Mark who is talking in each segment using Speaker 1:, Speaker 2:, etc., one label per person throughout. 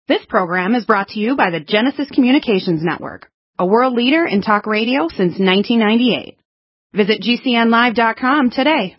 Speaker 1: This program is brought to you by the Genesis Communications Network, a world leader in talk radio since 1998. Visit GCNlive.com today.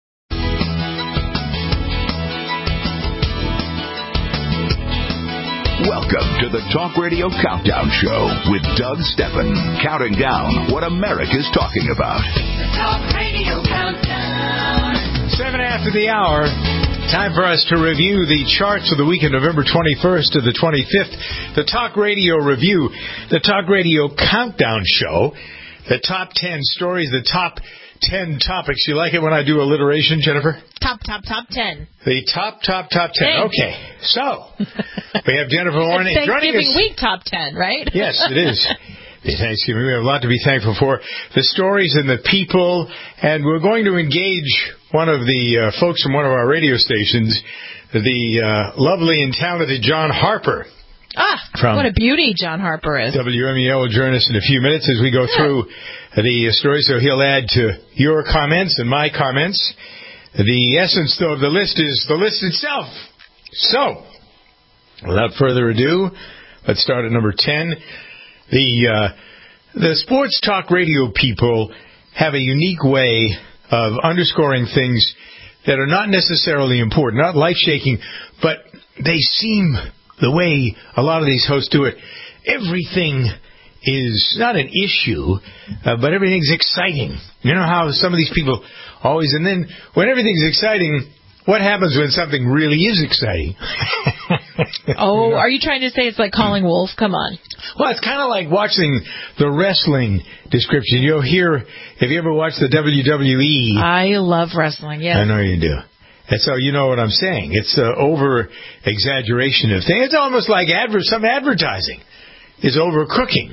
Speaker 2: Welcome to the Talk Radio Countdown Show with Doug Steppen, counting down what America's talking about.
Speaker 3: The Talk Radio Countdown.
Speaker 4: 7 after the hour. Time for us to review the charts of the week of November 21st to the 25th. The Talk Radio Review, the Talk Radio Countdown Show, the top 10 stories, the top 10 topics. You like it when I do alliteration, Jennifer?
Speaker 5: Top 10.
Speaker 4: The top 10. Okay. So, we have Jennifer Horn
Speaker 5: it's
Speaker 4: joining us.
Speaker 5: Thanksgiving week top 10, right?
Speaker 4: Yes, it is. Thanksgiving. We have a lot to be thankful for. The stories and the people, and we're going to engage one of the folks from one of our radio stations, the lovely and talented John Harper.
Speaker 5: What a beauty John Harper is.
Speaker 4: WMEL will join us in a few minutes as we go through the story, so he'll add to your comments and my comments. The essence, though, of the list is the list itself. So, without further ado, let's start at number 10. The sports talk radio people have a unique way of underscoring things that are not necessarily important, not life-shaking, but they seem, the way a lot of these hosts do it, everything is not an issue, but everything's exciting. You know how some of these people always, and then when everything's exciting, what happens when something really is exciting?
Speaker 5: Are you trying to say it's like calling wolf? Come on.
Speaker 4: Well, it's kind of like watching the wrestling description. You'll hear, have you ever watched the WWE?
Speaker 5: I love wrestling, yes.
Speaker 4: I know you do. And so you know what I'm saying. It's the over-exaggeration of things. It's almost like some advertising is overcooking.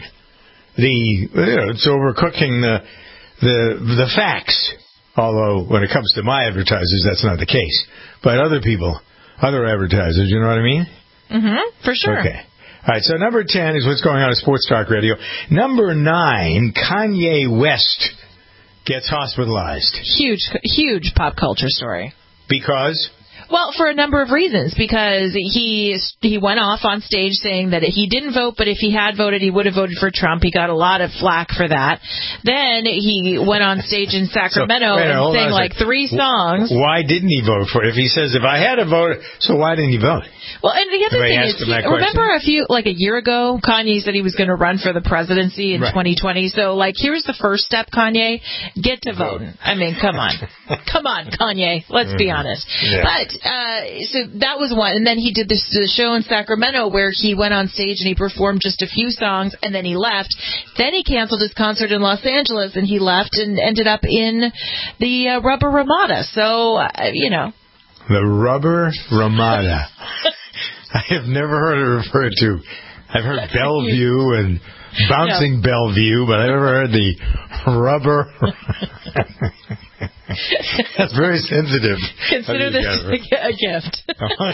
Speaker 4: It's overcooking the facts. Although, when it comes to my advertisers, that's not the case. But other people, other advertisers, you know what I mean?
Speaker 5: Mm-hmm, for sure.
Speaker 4: Okay. All right, so number 10 is what's going on at Sports Talk Radio. Number 9, Kanye West gets hospitalized.
Speaker 5: Huge pop culture story.
Speaker 4: Because?
Speaker 5: Well, for a number of reasons. Because he went off on stage saying that he didn't vote, but if he had voted, he would have voted for Trump. He got a lot of flack for that. Then he went on stage in Sacramento and sang like 3 songs.
Speaker 4: Why didn't he vote for it? If he says, if I had a vote, so why didn't he vote?
Speaker 5: Well, and the other thing is, remember a year ago, Kanye said he was going to run for the presidency in 2020. So, here's the first step, Kanye. Get to voting. I mean, come on. Come on, Kanye. Let's be honest. Yeah. But, so that was one. And then he did the show in Sacramento where he went on stage and he performed just a few songs and then he left. Then he canceled his concert in Los Angeles and he left and ended up in the Rubber Ramada. So,
Speaker 4: The Rubber Ramada. I have never heard it referred to. I've heard Bellevue and Bouncing Bellevue, but I've never heard the Rubber. That's very sensitive.
Speaker 5: Consider this a gift.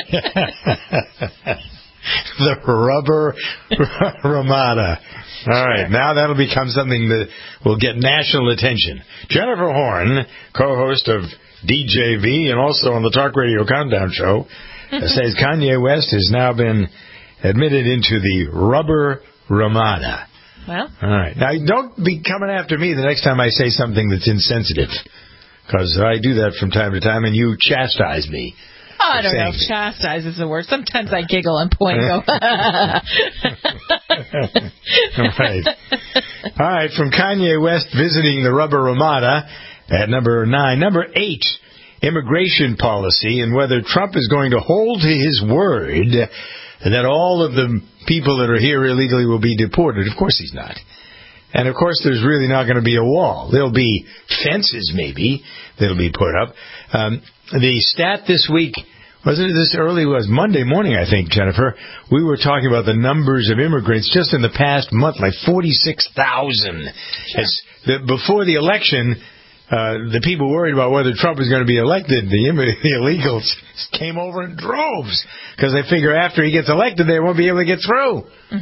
Speaker 4: The Rubber Ramada. All right, now that'll become something that will get national attention. Jennifer Horn, co-host of DJV and also on the Talk Radio Countdown Show, says Kanye West has now been admitted into the Rubber Ramada.
Speaker 5: Well.
Speaker 4: All right. Now, don't be coming after me the next time I say something that's insensitive, because I do that from time to time, and you chastise me.
Speaker 5: Oh, I don't know if chastise is the word. Sometimes I giggle and point and go,
Speaker 4: Right. All right, from Kanye West visiting the Rubber Ramada at number 9. Number 8, immigration policy and whether Trump is going to hold to his word that all of the people that are here illegally will be deported. Of course he's not. And, of course, there's really not going to be a wall. There'll be fences, maybe, that'll be put up. The stat this week, wasn't it this early? It was Monday morning, I think, Jennifer. We were talking about the numbers of immigrants just in the past month, like 46,000.
Speaker 5: Sure.
Speaker 4: Before the election, the people worried about whether Trump was going to be elected, the illegals came over in droves because they figure after he gets elected, they won't be able to get through.
Speaker 5: Mm-hmm.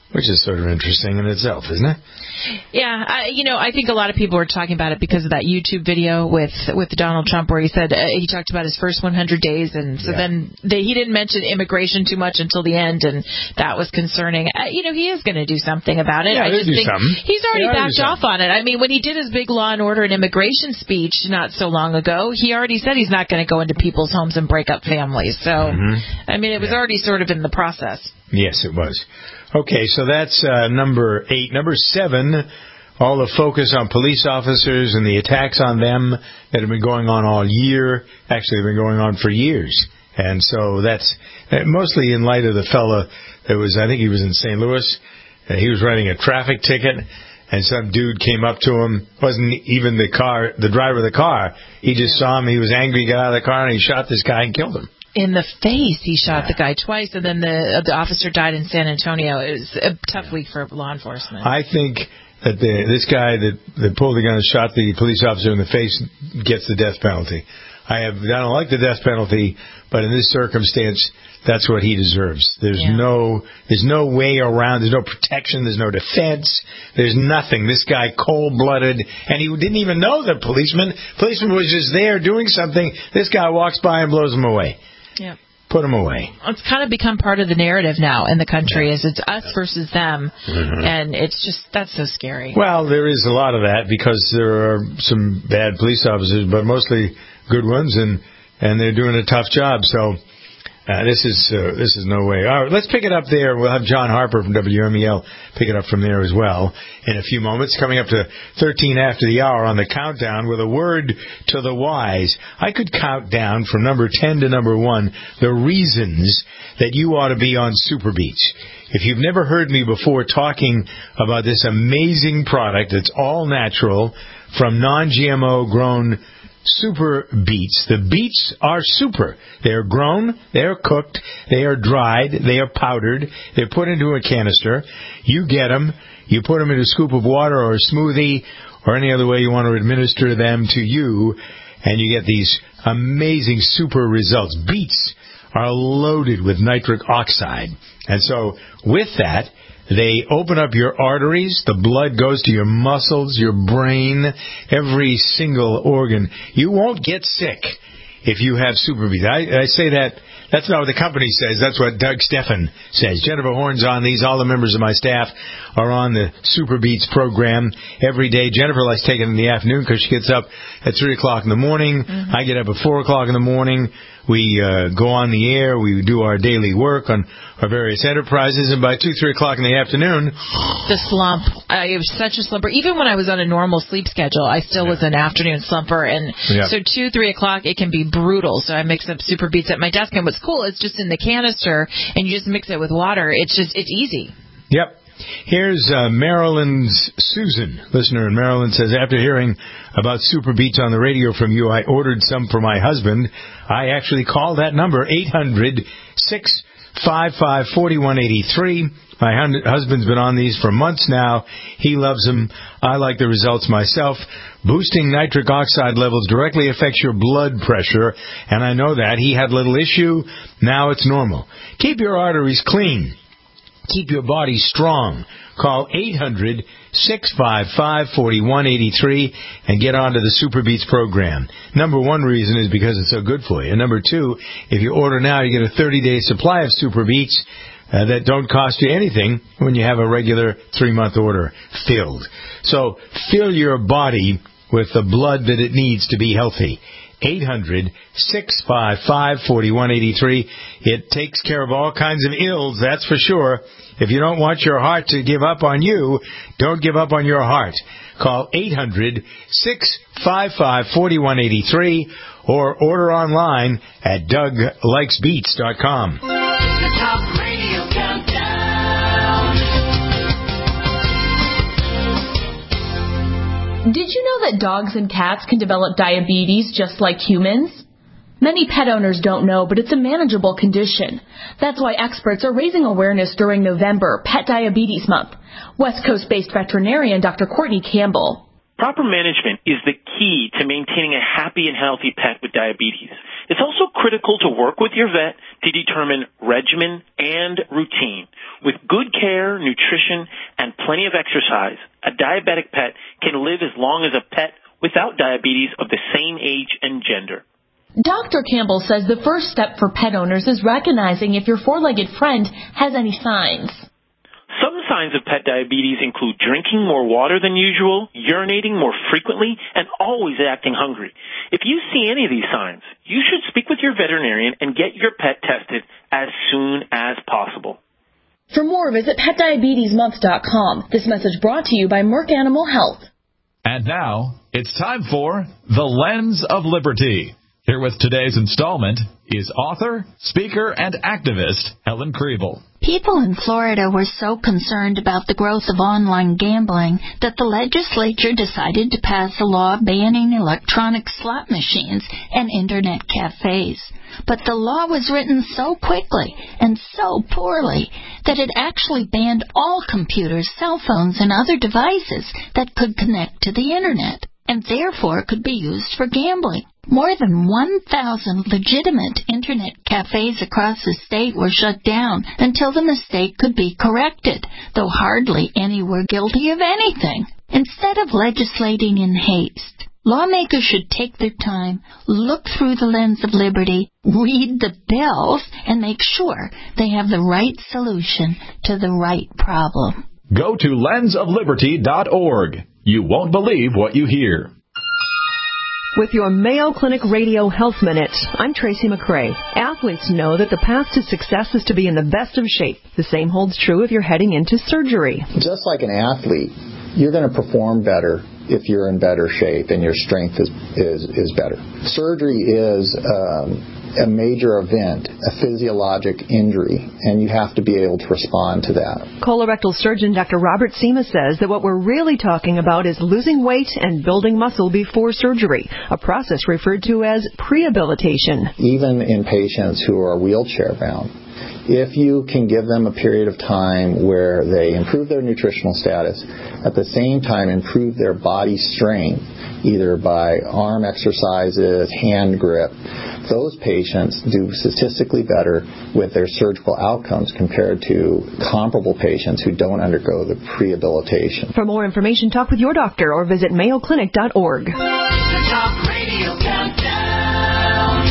Speaker 4: which is sort of interesting in itself, isn't it?
Speaker 5: Yeah, I think a lot of people were talking about it because of that YouTube video with Donald Trump where he said he talked about his first 100 days, and so then he didn't mention immigration too much until the end, and that was concerning. He is going to do something about it.
Speaker 4: Yeah,
Speaker 5: I just think he's already backed off on it. I mean, when he did his big law and order and immigration speech not so long ago, he already said he's not going to go into people's homes and break up families. So, I mean, it was already sort of in the process.
Speaker 4: Yes, it was. Okay, so that's number 8. Number 7, all the focus on police officers and the attacks on them that have been going on all year. Actually, they've been going on for years. And so that's mostly in light of the fella that was, I think he was in St. Louis. He was writing a traffic ticket, and some dude came up to him. Wasn't even the driver of the car. He just saw him. He was angry, got out of the car, and he shot this guy and killed him.
Speaker 5: In the face, he shot the guy twice, and then the officer died in San Antonio. It was a tough week for law enforcement. I
Speaker 4: think that this guy that pulled the gun and shot the police officer in the face gets the death penalty. I don't like the death penalty, but in this circumstance, that's what he deserves. There's no way around. There's no protection. There's no defense. There's nothing. This guy cold-blooded, and he didn't even know the policeman. Policeman was just there doing something. This guy walks by and blows him away.
Speaker 5: Yeah.
Speaker 4: Put them away.
Speaker 5: It's kind of become part of the narrative now in the country, is it's us versus them, and it's just, that's so scary.
Speaker 4: Well, there is a lot of that because there are some bad police officers, but mostly good ones, and they're doing a tough job. So this is no way. All right, let's pick it up there. We'll have John Harper from WMEL pick it up from there as well in a few moments. Coming up to 13 after the hour on the countdown with a word to the wise. I could count down from number 10 to number 1 the reasons that you ought to be on Super Beets. If you've never heard me before talking about this amazing product that's all natural from non-GMO grown Super Beets. The beets are super. They are grown, they are cooked, they are dried, they are powdered, they're put into a canister. You get them, you put them in a scoop of water or a smoothie or any other way you want to administer them to you, and you get these amazing super results. Beets are loaded with nitric oxide. And so with that, they open up your arteries. The blood goes to your muscles, your brain, every single organ. You won't get sick if you have Super Beets. I say that. That's not what the company says. That's what Doug Steffen says. Jennifer Horn's on these. All the members of my staff are on the Super Beets program every day. Jennifer likes taking it in the afternoon because she gets up at 3 o'clock in the morning. I get up at 4 o'clock in the morning. We go on the air. We do our daily work on our various enterprises. And by 2, 3 o'clock in the afternoon...
Speaker 5: The slump. I was such a slumper. Even when I was on a normal sleep schedule, I still was an afternoon slumper. And so 2, 3 o'clock, it can be brutal. So I mix up Super Beets at my desk. And what's cool, it's just in the canister, and you just mix it with water. It's easy.
Speaker 4: Yep. Here's Maryland's Susan, listener in Maryland, says, after hearing about Super Beets on the radio from you, I ordered some for my husband. I actually called that number, 800-655-4183. My husband's been on these for months now. He loves them. I like the results myself. Boosting nitric oxide levels directly affects your blood pressure, and I know that. He had a little issue. Now it's normal. Keep your arteries clean. Keep your body strong. Call 800-655-4183 and get onto the Super Beets program. Number 1 reason is because it's so good for you. Number 2, if you order now, you get a 30-day supply of Super Beets that don't cost you anything when you have a regular 3-month order filled. So fill your body with the blood that it needs to be healthy. 800-655-4183. It takes care of all kinds of ills, that's for sure. If you don't want your heart to give up on you, don't give up on your heart. Call 800-655-4183 or order online at DougLikesBeets.com.
Speaker 3: The Talk Radio Countdown.
Speaker 6: Did you know that dogs and cats can develop diabetes just like humans? Many pet owners don't know, but it's a manageable condition. That's why experts are raising awareness during November, Pet Diabetes Month. West Coast-based veterinarian Dr. Courtney Campbell.
Speaker 7: Proper management is the key to maintaining a happy and healthy pet with diabetes. It's also critical to work with your vet to determine regimen and routine. With good care, nutrition, and plenty of exercise, a diabetic pet can live as long as a pet without diabetes of the same age and gender.
Speaker 6: Dr. Campbell says the first step for pet owners is recognizing if your four-legged friend has any signs.
Speaker 7: Some signs of pet diabetes include drinking more water than usual, urinating more frequently, and always acting hungry. If you see any of these signs, you should speak with your veterinarian and get your pet tested as soon as possible.
Speaker 6: For more, visit PetDiabetesMonth.com. This message brought to you by Merck Animal Health.
Speaker 8: And now, it's time for The Lens of Liberty. Here with today's installment is author, speaker, and activist Helen Kriebel.
Speaker 9: People in Florida were so concerned about the growth of online gambling that the legislature decided to pass a law banning electronic slot machines and internet cafes. But the law was written so quickly and so poorly that it actually banned all computers, cell phones, and other devices that could connect to the internet, and therefore could be used for gambling. More than 1,000 legitimate internet cafes across the state were shut down until the mistake could be corrected, though hardly any were guilty of anything. Instead of legislating in haste, lawmakers should take their time, look through the lens of liberty, read the bills, and make sure they have the right solution to the right problem.
Speaker 8: Go to lensofliberty.org. You won't believe what you hear.
Speaker 10: With your Mayo Clinic Radio Health Minute, I'm Tracy McCray. Athletes know that the path to success is to be in the best of shape. The same holds true if you're heading into surgery.
Speaker 11: Just like an athlete, you're going to perform better if you're in better shape and your strength is better. Surgery is a major event, a physiologic injury, and you have to be able to respond to that.
Speaker 10: Colorectal surgeon Dr. Robert Sema says that what we're really talking about is losing weight and building muscle before surgery, a process referred to as prehabilitation.
Speaker 11: Even in patients who are wheelchair-bound, if you can give them a period of time where they improve their nutritional status, at the same time improve their body strength, either by arm exercises, hand grip, those patients do statistically better with their surgical outcomes compared to comparable patients who don't undergo the prehabilitation.
Speaker 10: For more information, talk with your doctor or visit mayoclinic.org.
Speaker 3: The Talk Radio Countdown.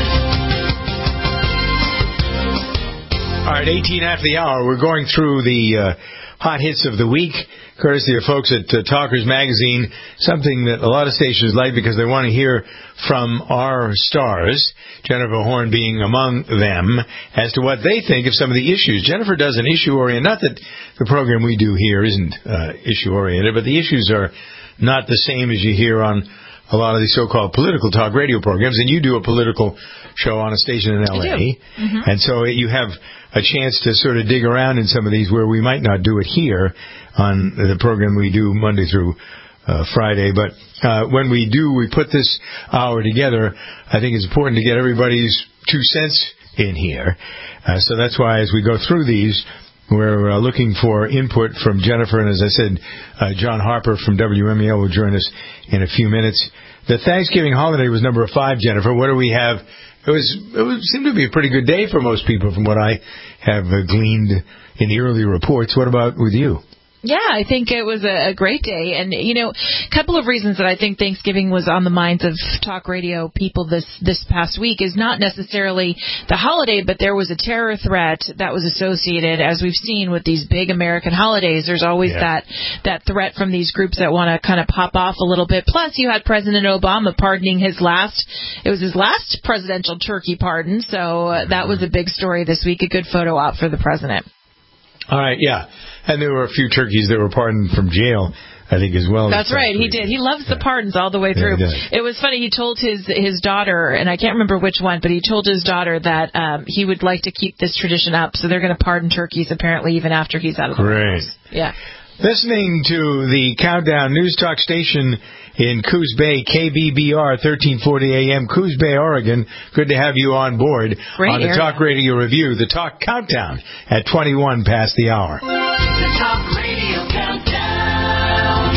Speaker 4: All right, 18 after the hour. We're going through the hot hits of the week, courtesy of folks at Talkers Magazine, something that a lot of stations like because they want to hear from our stars, Jennifer Horn being among them, as to what they think of some of the issues. Jennifer does an issue-oriented, not that the program we do here isn't issue-oriented, but the issues are not the same as you hear on a lot of these so-called political talk radio programs, and you do a political show on a station in L.A., and so you have a chance to sort of dig around in some of these where we might not do it here on the program we do Monday through Friday. But when we do, we put this hour together, I think it's important to get everybody's 2 cents in here. So that's why as we go through these, we're looking for input from Jennifer, and as I said, John Harper from WMEL will join us in a few minutes. The Thanksgiving holiday was number 5, Jennifer. What do we have? It seemed to be a pretty good day for most people from what I have gleaned in the early reports. What about with you?
Speaker 5: Yeah, I think it was a great day. And, you know, a couple of reasons that I think Thanksgiving was on the minds of talk radio people this past week is not necessarily the holiday, but there was a terror threat that was associated, as we've seen with these big American holidays. There's always that threat from these groups that want to kind of pop off a little bit. Plus, you had President Obama pardoning his last presidential turkey pardon. So that was a big story this week, a good photo op for the president.
Speaker 4: All right, yeah. And there were a few turkeys that were pardoned from jail, I think, as well.
Speaker 5: That's right. He did. He loves the pardons all the way through. It was funny. He told his daughter, and I can't remember which one, but he told his daughter that he would like to keep this tradition up. So they're going to pardon turkeys, apparently, even after he's out of the house. Yeah.
Speaker 4: Listening to the Countdown News Talk station in Coos Bay, KBBR 1340 AM, Coos Bay, Oregon. Good to have you on board on the Talk Radio Review, the Talk Countdown at 21 past the hour.
Speaker 3: The Talk Radio Countdown.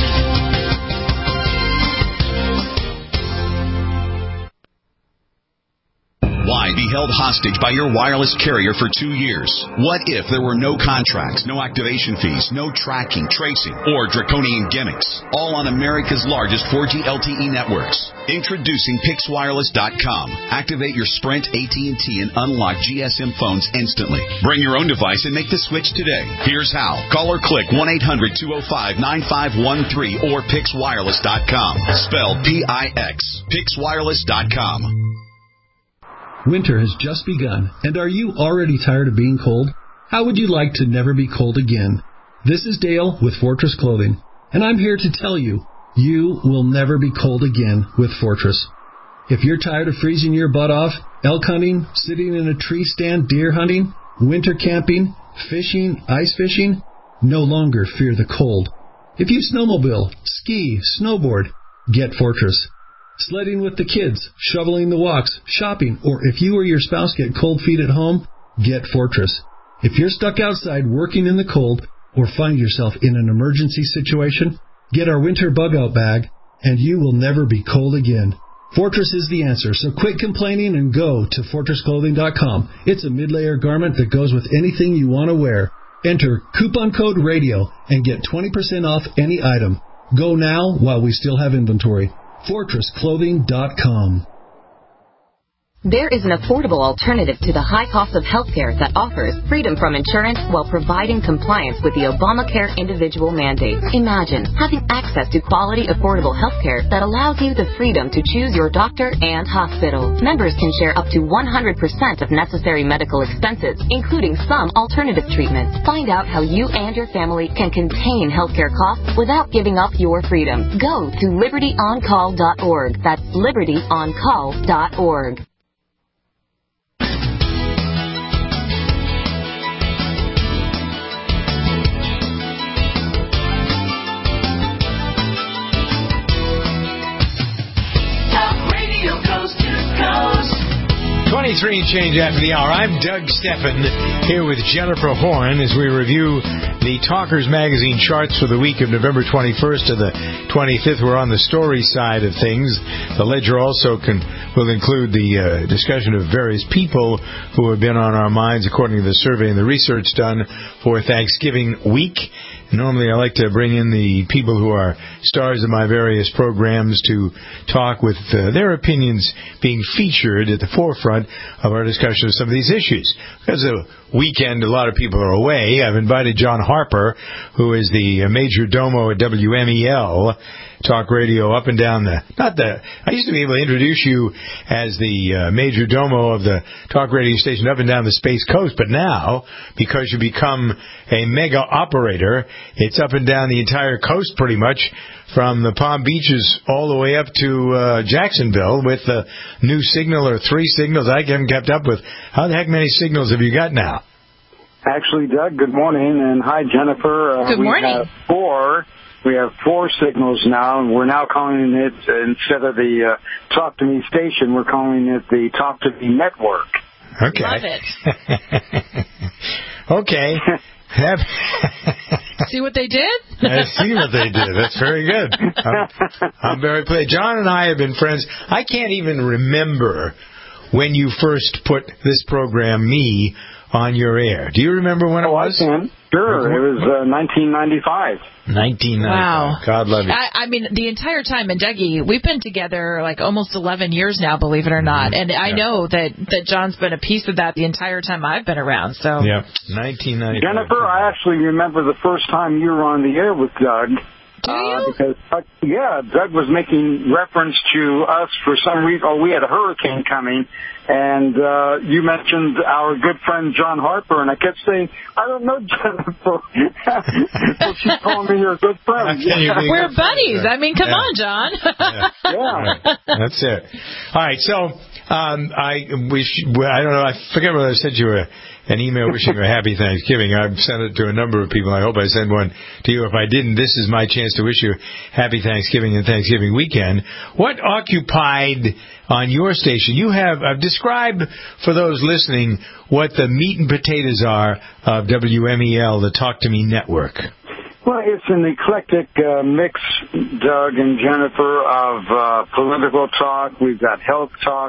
Speaker 12: be held hostage by your wireless carrier for 2 years? What if there were no contracts, no activation fees, no tracking, tracing, or draconian gimmicks? All on America's largest 4G LTE networks. Introducing PixWireless.com. Activate your Sprint, AT&T, and unlock GSM phones instantly. Bring your own device and make the switch today. Here's how. Call or click 1-800-205-9513 or PixWireless.com. Spelled P-I-X. PixWireless.com.
Speaker 13: Winter has just begun, and are you already tired of being cold? How would you like to never be cold again? This is Dale with Fortress Clothing, and I'm here to tell you, you will never be cold again with Fortress. If you're tired of freezing your butt off, elk hunting, sitting in a tree stand, deer hunting, winter camping, fishing, ice fishing, no longer fear the cold. If you snowmobile, ski, snowboard, get Fortress. Sledding with the kids, shoveling the walks, shopping, or if you or your spouse get cold feet at home, get Fortress. If you're stuck outside working in the cold or find yourself in an emergency situation, get our winter bug-out bag, and you will never be cold again. Fortress is the answer, so quit complaining and go to FortressClothing.com. It's a mid-layer garment that goes with anything you want to wear. Enter coupon code RADIO and get 20% off any item. Go now while we still have inventory. FortressClothing.com.
Speaker 14: There is an affordable alternative to the high cost of healthcare that offers freedom from insurance while providing compliance with the Obamacare individual mandate. Imagine having access to quality, affordable healthcare that allows you the freedom to choose your doctor and hospital. Members can share up to 100% of necessary medical expenses, including some alternative treatments. Find out how you and your family can contain healthcare costs without giving up your freedom. Go to LibertyOnCall.org. That's LibertyOnCall.org.
Speaker 3: Talk radio coast to coast.
Speaker 4: 23 and change after the hour. I'm Doug Steffen here with Jennifer Horn as we review the Talkers Magazine charts for the week of November 21st to the 25th. We're on the story side of things. The ledger also will include the discussion of various people who have been on our minds according to the survey and the research done for Thanksgiving week. Normally I like to bring in the people who are stars of my various programs to talk with their opinions being featured at the forefront of our discussion of some of these issues. Because the weekend, a lot of people are away. I've invited John Harper, who is the major domo at WMEL Talk Radio up and down I used to be able to introduce you as the major domo of the talk radio station up and down the Space Coast, but now, because you become a mega operator, it's up and down the entire coast pretty much, from the Palm Beaches all the way up to Jacksonville with a new signal or 3 signals I haven't kept up with. How the heck many signals have you got now?
Speaker 15: Actually, Doug, good morning, and hi, Jennifer.
Speaker 5: Good morning.
Speaker 15: We have 4 signals now, and we're now calling it, instead of the Talk to Me station, we're calling it the Talk to Me Network.
Speaker 4: Okay.
Speaker 5: Love it.
Speaker 4: Okay.
Speaker 5: See what they did?
Speaker 4: I see what they did. That's very good. I'm very pleased. John and I have been friends. I can't even remember when you first put this program, Me, on your air. Do you remember when it was?
Speaker 15: I can. Sure. It was 1995.
Speaker 4: 1995.
Speaker 5: Wow.
Speaker 4: God love you.
Speaker 5: I mean, the entire time, and Dougie, we've been together like almost 11 years now, believe it or not. And I know that John's been a piece of that the entire time I've been around. So.
Speaker 4: Yeah, 1995.
Speaker 15: Jennifer, I actually remember the first time you were on the air with Doug.
Speaker 5: Do you?
Speaker 15: Because, Doug was making reference to us for some reason. Oh, we had a hurricane coming, and you mentioned our good friend John Harper, and I kept saying, I don't know Jennifer. So she's calling me your good friend.
Speaker 5: We're buddies. I mean, come on, John.
Speaker 15: Yeah.
Speaker 4: That's it. All right, so I don't know, I forget whether I sent you an email wishing you a happy Thanksgiving. I've sent it to a number of people. I hope I send one to you. If I didn't, this is my chance to wish you happy Thanksgiving and Thanksgiving weekend. What occupied on your station? You have described for those listening what the meat and potatoes are of WMEL, the Talk to Me network.
Speaker 15: Well, it's an eclectic mix, Doug and Jennifer, of political talk. We've got health talk.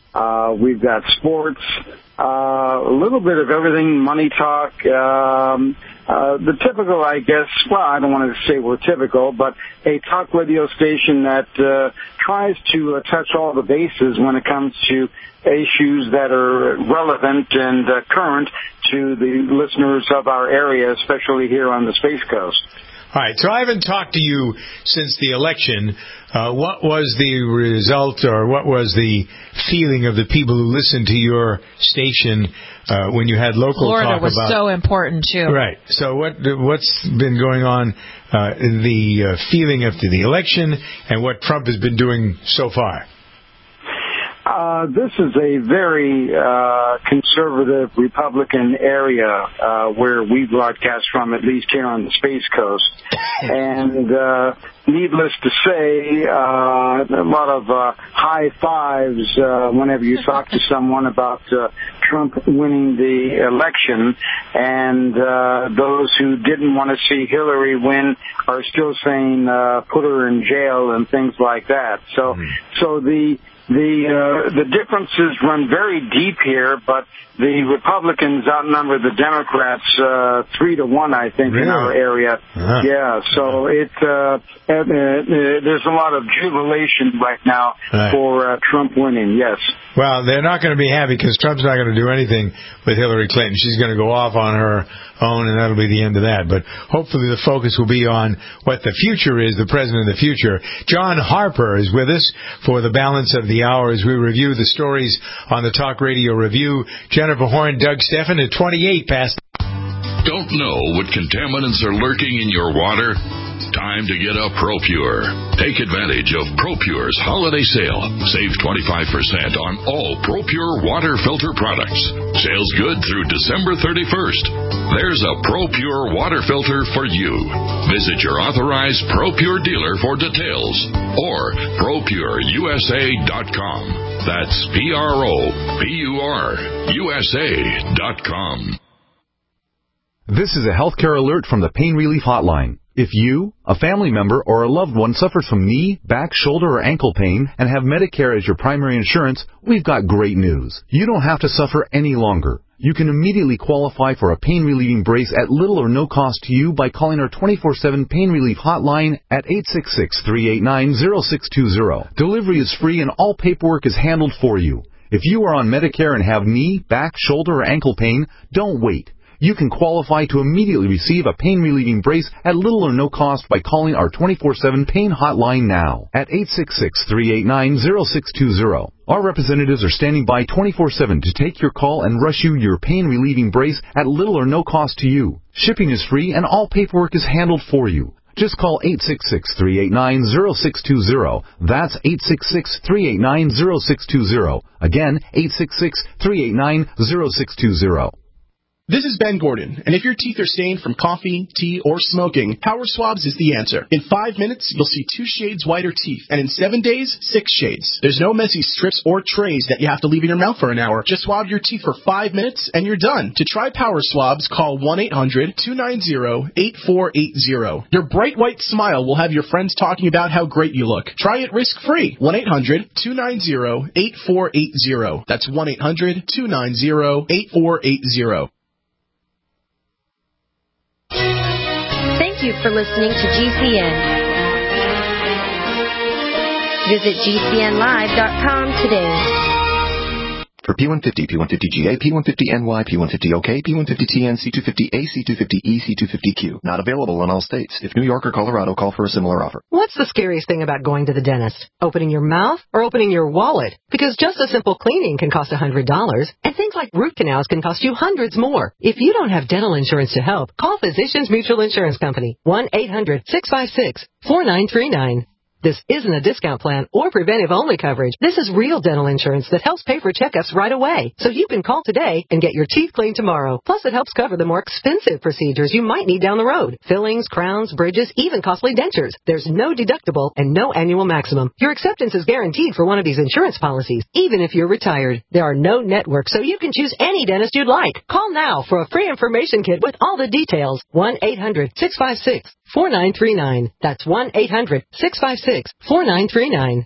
Speaker 15: We've got sports, a little bit of everything, money talk, the typical, I guess, well, I don't want to say we're typical, but a talk radio station that tries to touch all the bases when it comes to issues that are relevant and current to the listeners of our area, especially here on the Space Coast.
Speaker 4: All right, so I haven't talked to you since the election. What was the result, or what was the feeling of the people who listened to your station when you had local
Speaker 5: Florida
Speaker 4: talk about...
Speaker 5: Florida was so important, too.
Speaker 4: Right. So what's been going on in the feeling after the election and what Trump has been doing so far?
Speaker 15: This is a very conservative Republican area where we broadcast from, at least here on the Space Coast. And needless to say, a lot of high fives whenever you talk to someone about Trump winning the election. And those who didn't want to see Hillary win are still saying put her in jail and things like that. So the differences run very deep here, but the Republicans outnumber the Democrats 3-1, I think, in our area. Uh-huh. Yeah, so there's a lot of jubilation right now for Trump winning. Yes.
Speaker 4: Well, they're not going to be happy because Trump's not going to do anything with Hillary Clinton. She's going to go off on her own, and that'll be the end of that. But hopefully the focus will be on what the future is, the president of the future. John Harper is with us for the balance of the hour as we review the stories on the Talk Radio Review. Jennifer Horn, Doug Steffen at 28 past.
Speaker 2: Don't know what contaminants are lurking in your water? Time to get a ProPure. Take advantage of ProPure's holiday sale. Save 25% on all ProPure water filter products. Sales good through December 31st. There's a ProPure water filter for you. Visit your authorized ProPure dealer for details or ProPureUSA.com. That's ProPureUSA.com.
Speaker 16: This is a healthcare alert from the Pain Relief Hotline. If you, a family member, or a loved one suffers from knee, back, shoulder, or ankle pain and have Medicare as your primary insurance, we've got great news. You don't have to suffer any longer. You can immediately qualify for a pain-relieving brace at little or no cost to you by calling our 24/7 Pain Relief Hotline at 866-389-0620. Delivery is free and all paperwork is handled for you. If you are on Medicare and have knee, back, shoulder, or ankle pain, don't wait. You can qualify to immediately receive a pain-relieving brace at little or no cost by calling our 24/7 Pain Hotline now at 866-389-0620. Our representatives are standing by 24/7 to take your call and rush you your pain-relieving brace at little or no cost to you. Shipping is free and all paperwork is handled for you. Just call 866-389-0620. That's 866-389-0620. Again, 866-389-0620.
Speaker 17: This is Ben Gordon, and if your teeth are stained from coffee, tea, or smoking, Power Swabs is the answer. In 5 minutes, you'll see 2 shades whiter teeth, and in 7 days, 6 shades. There's no messy strips or trays that you have to leave in your mouth for an hour. Just swab your teeth for 5 minutes, and you're done. To try Power Swabs, call 1-800-290-8480. Your bright white smile will have your friends talking about how great you look. Try it risk-free. 1-800-290-8480. That's 1-800-290-8480.
Speaker 18: Thank you for listening to GCN. Visit GCNlive.com today.
Speaker 19: For P150, P150GA, P150NY, P150OK, P150TN, C250A, C250E, C250Q. Not available in all states. If New York or Colorado, call for a similar offer.
Speaker 20: What's the scariest thing about going to the dentist? Opening your mouth or opening your wallet? Because just a simple cleaning can cost $100, and things like root canals can cost you hundreds more. If you don't have dental insurance to help, call Physicians Mutual Insurance Company, 1-800-656-4939. This isn't a discount plan or preventive-only coverage. This is real dental insurance that helps pay for checkups right away. So you can call today and get your teeth cleaned tomorrow. Plus, it helps cover the more expensive procedures you might need down the road. Fillings, crowns, bridges, even costly dentures. There's no deductible and no annual maximum. Your acceptance is guaranteed for one of these insurance policies, even if you're retired. There are no networks, so you can choose any dentist you'd like. Call now for a free information kit with all the details. 1-800-656-4939. That's 1-800-656-4939. 1-800-656-4939.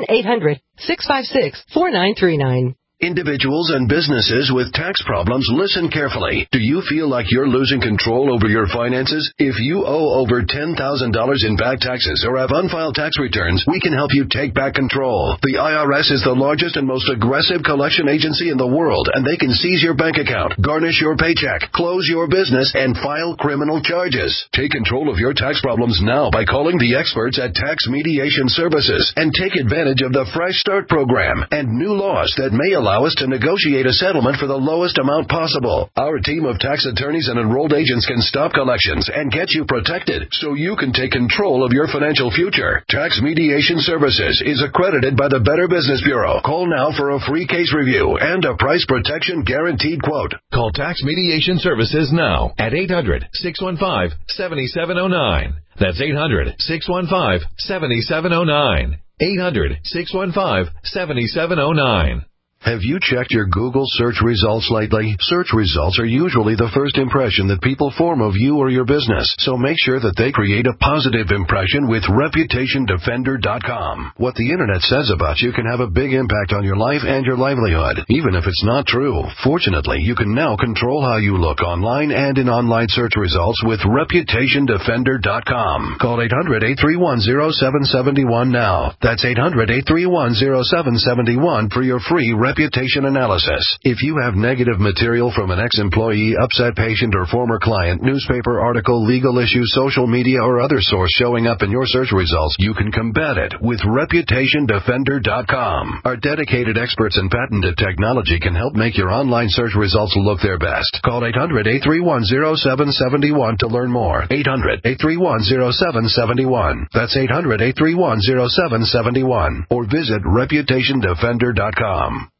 Speaker 20: 1-800-656-4939.
Speaker 21: Individuals and businesses with tax problems, listen carefully. Do you feel like you're losing control over your finances? If you owe over $10,000 in back taxes or have unfiled tax returns, we can help you take back control. The IRS is the largest and most aggressive collection agency in the world, and they can seize your bank account, garnish your paycheck, close your business, and file criminal charges. Take control of your tax problems now by calling the experts at Tax Mediation Services and take advantage of the Fresh Start program and new laws that may allow us to negotiate a settlement for the lowest amount possible. Our team of tax attorneys and enrolled agents can stop collections and get you protected so you can take control of your financial future. Tax Mediation Services is accredited by the Better Business Bureau. Call now for a free case review and a price protection guaranteed quote.
Speaker 22: Call Tax Mediation Services now at 800-615-7709. That's 800-615-7709. 800-615-7709.
Speaker 21: Have you checked your Google search results lately? Search results are usually the first impression that people form of you or your business, so make sure that they create a positive impression with ReputationDefender.com. What the Internet says about you can have a big impact on your life and your livelihood, even if it's not true. Fortunately, you can now control how you look online and in online search results with ReputationDefender.com. Call 800-831-0771 now. That's 800-831-0771 for your free reputation analysis. If you have negative material from an ex-employee, upset patient, or former client, newspaper article, legal issue, social media, or other source showing up in your search results, you can combat it with ReputationDefender.com. Our dedicated experts in patented technology can help make your online search results look their best. Call 800-831-0771 to learn more. 800-831-0771. That's 800-831-0771. Or visit ReputationDefender.com.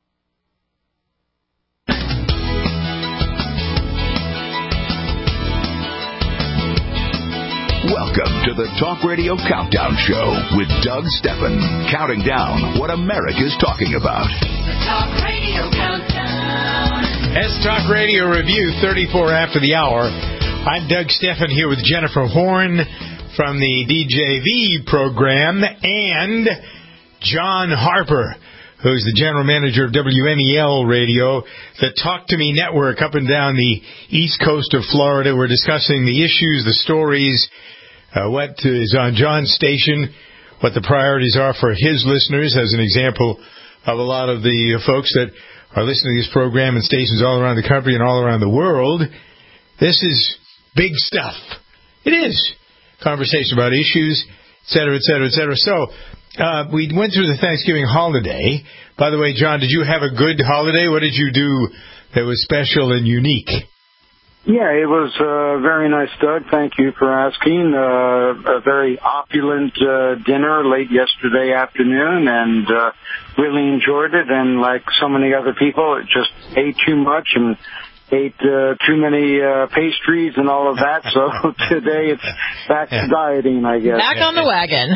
Speaker 2: Welcome to the Talk Radio Countdown Show with Doug Steffen, counting down what America's talking about.
Speaker 3: The Talk Radio Countdown.
Speaker 4: S-Talk Radio Review, 34 after the hour. I'm Doug Steffen here with Jennifer Horn from the DJV program and John Harper, who's the general manager of WMEL Radio, the Talk to Me network up and down the east coast of Florida. We're discussing the issues, the stories, what is on John's station, what the priorities are for his listeners, as an example of a lot of the folks that are listening to this program in stations all around the country and all around the world. This is big stuff. It is. Conversation about issues, et cetera, et cetera, et cetera. So, we went through the Thanksgiving holiday. By the way, John, did you have a good holiday? What did you do that was special and unique?
Speaker 15: Yeah, it was very nice, Doug. Thank you for asking. A very opulent dinner late yesterday afternoon, and really enjoyed it. And like so many other people, it just ate too much and ate too many pastries and all of that. So today it's back to dieting, I guess.
Speaker 5: Back on the wagon.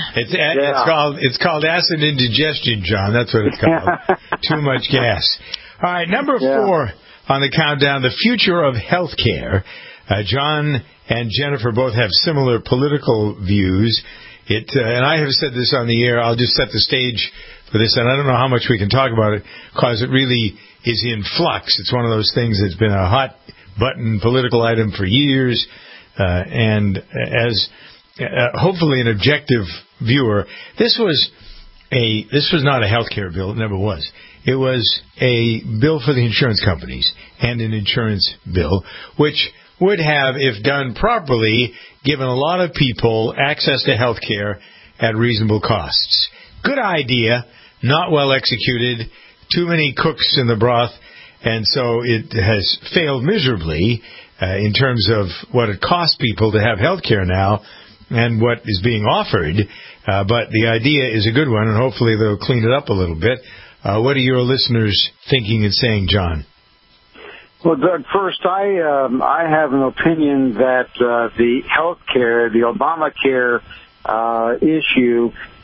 Speaker 4: It's called acid indigestion, John. That's what it's called. Too much gas. All right, number 4 on the countdown, the future of healthcare. John and Jennifer both have similar political views. And I have said this on the air. I'll just set the stage for this, and I don't know how much we can talk about it because it really is in flux. It's one of those things that's been a hot button political item for years, and as hopefully an objective viewer, this was not a health care bill. It never was. It was a bill for the insurance companies and an insurance bill, which would have, if done properly, given a lot of people access to health care at reasonable costs. Good idea, not well executed, too many cooks in the broth, and so it has failed miserably in terms of what it costs people to have health care now and what is being offered. But the idea is a good one, and hopefully they'll clean it up a little bit. What are your listeners thinking and saying, John?
Speaker 15: Well, Doug, first, I have an opinion that the health care, the Obamacare issue,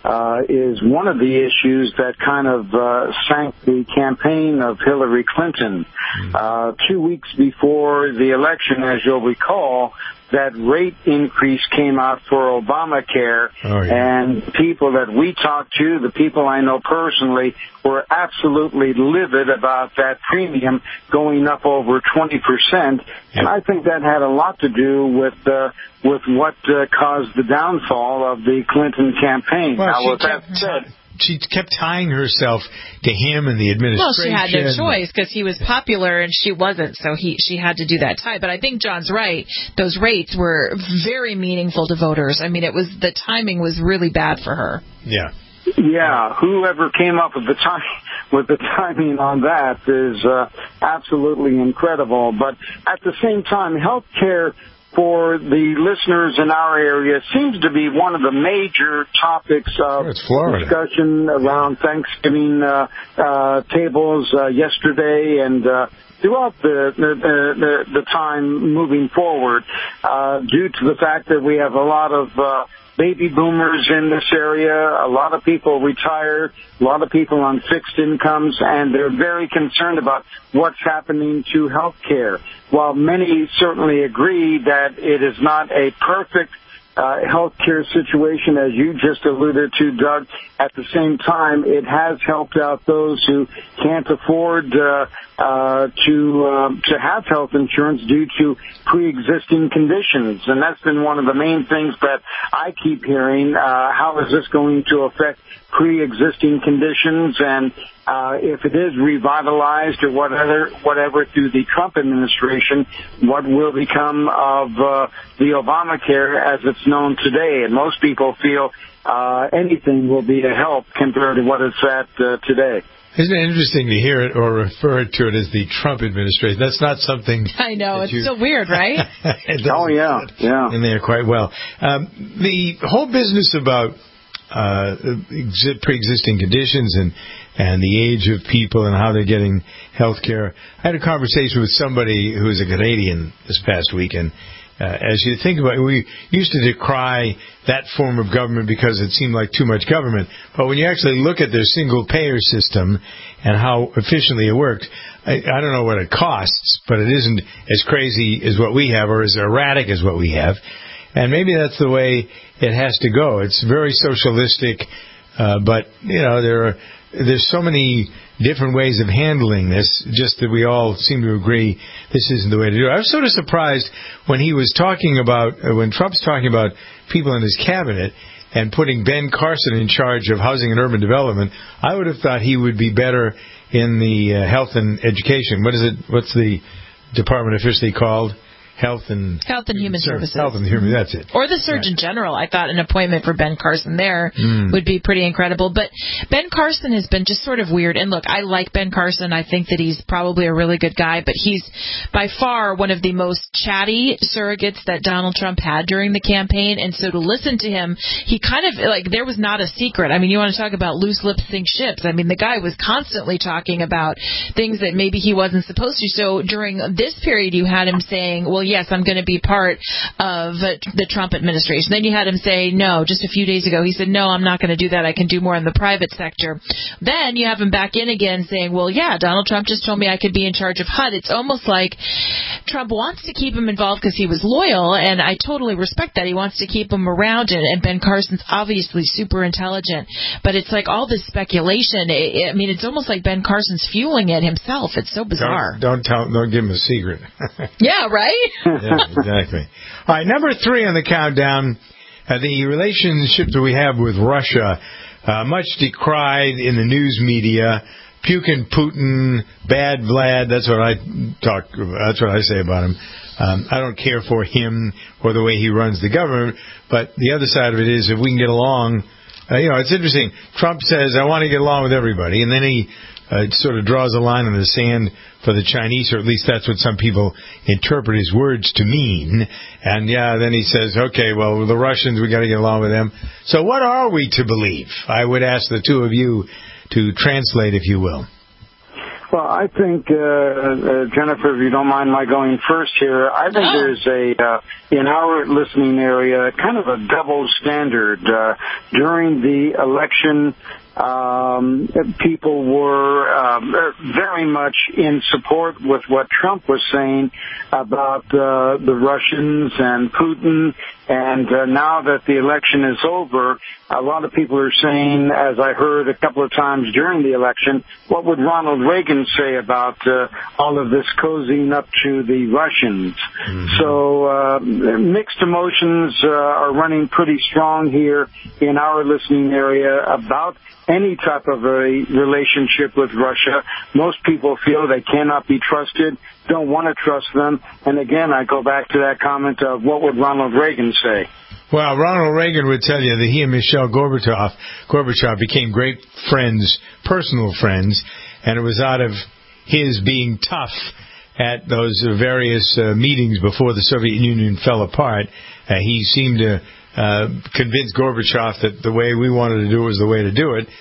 Speaker 15: is one of the issues that kind of sank the campaign of Hillary Clinton. 2 weeks before the election, as you'll recall, that rate increase came out for Obamacare, and people that we talked to, the people I know personally, were absolutely livid about that premium going up over 20%, and I think that had a lot to do with what caused the downfall of the Clinton campaign.
Speaker 4: Well,
Speaker 15: now, with that said,
Speaker 4: she kept tying herself to him and the administration.
Speaker 5: Well, she had no choice because he was popular and she wasn't, so she had to do that tie. But I think John's right. Those rates were very meaningful to voters. I mean, the timing was really bad for her.
Speaker 4: Yeah.
Speaker 15: Yeah, whoever came up with the timing on that is absolutely incredible. But at the same time, health care for the listeners in our area seems to be one of the major topics of discussion around Thanksgiving tables yesterday and throughout the time moving forward, due to the fact that we have a lot of baby boomers in this area, a lot of people retired, a lot of people on fixed incomes, and they're very concerned about what's happening to health care. While many certainly agree that it is not a perfect health care situation, as you just alluded to, Doug, at the same time, it has helped out those who can't afford to have health insurance due to pre-existing conditions. And that's been one of the main things that I keep hearing. How is this going to affect pre-existing conditions? And if it is revitalized or whatever through the Trump administration, what will become of the Obamacare as it's known today? And most people feel anything will be a help compared to what it's at today.
Speaker 4: Isn't it interesting to hear it or refer to it as the Trump administration? That's not something...
Speaker 5: I know, it's so weird, right?
Speaker 15: Oh, yeah.
Speaker 4: In there quite well. The whole business about pre-existing conditions and the age of people and how they're getting health care. I had a conversation with somebody who is a Canadian this past weekend. As you think about it, we used to decry that form of government because it seemed like too much government. But when you actually look at their single-payer system and how efficiently it works, I don't know what it costs, but it isn't as crazy as what we have or as erratic as what we have. And maybe that's the way it has to go. It's very socialistic, but, you know, there's so many different ways of handling this, just that we all seem to agree this isn't the way to do it. I was sort of surprised when when Trump's talking about people in his cabinet and putting Ben Carson in charge of housing and urban development. I would have thought he would be better in the health and education. What's the department officially called? Health and Human Services. Health and Human, that's it.
Speaker 5: Or the Surgeon General. I thought an appointment for Ben Carson there would be pretty incredible. But Ben Carson has been just sort of weird. And look, I like Ben Carson. I think that he's probably a really good guy. But he's by far one of the most chatty surrogates that Donald Trump had during the campaign. And so to listen to him, he kind of, like, there was not a secret. I mean, you want to talk about loose lips sink ships. I mean, the guy was constantly talking about things that maybe he wasn't supposed to. So during this period, you had him saying, well, yes, I'm going to be part of the Trump administration. Then you had him say, no, just a few days ago, he said, no, I'm not going to do that. I can do more in the private sector. Then you have him back in again saying, well, yeah, Donald Trump just told me I could be in charge of HUD. It's almost like Trump wants to keep him involved because he was loyal, and I totally respect that. He wants to keep him around, and Ben Carson's obviously super intelligent. But it's like all this speculation. I mean, it's almost like Ben Carson's fueling it himself. It's so bizarre.
Speaker 4: Don't give him a secret.
Speaker 5: Yeah, right?
Speaker 4: Yeah, exactly. All right, number 3 on the countdown, the relationship that we have with Russia, much decried in the news media. Pukin, Putin, bad Vlad, that's what I say about him. I don't care for him or the way he runs the government, but the other side of it is if we can get along, it's interesting. Trump says, I want to get along with everybody, and then he sort of draws a line in the sand for the Chinese, or at least that's what some people interpret his words to mean. And then he says, okay, well, the Russians, we got to get along with them. So what are we to believe? I would ask the two of you to translate, if you will.
Speaker 15: Well, I think, Jennifer, if you don't mind my going first here, I think there's in our listening area, kind of a double standard. During the election, people were very much in support with what Trump was saying about the Russians and Putin. And now that the election is over, a lot of people are saying, as I heard a couple of times during the election, what would Ronald Reagan say about all of this cozying up to the Russians? Mm-hmm. So mixed emotions are running pretty strong here in our listening area about any type of a relationship with Russia. Most people feel they cannot be trusted, don't want to trust them. And again, I go back to that comment of what would Ronald Reagan say?
Speaker 4: Well, Ronald Reagan would tell you that he and Mikhail Gorbachev became great friends, personal friends, and it was out of his being tough at those various meetings before the Soviet Union fell apart. He seemed to convince Gorbachev that the way we wanted to do it was the way to do it.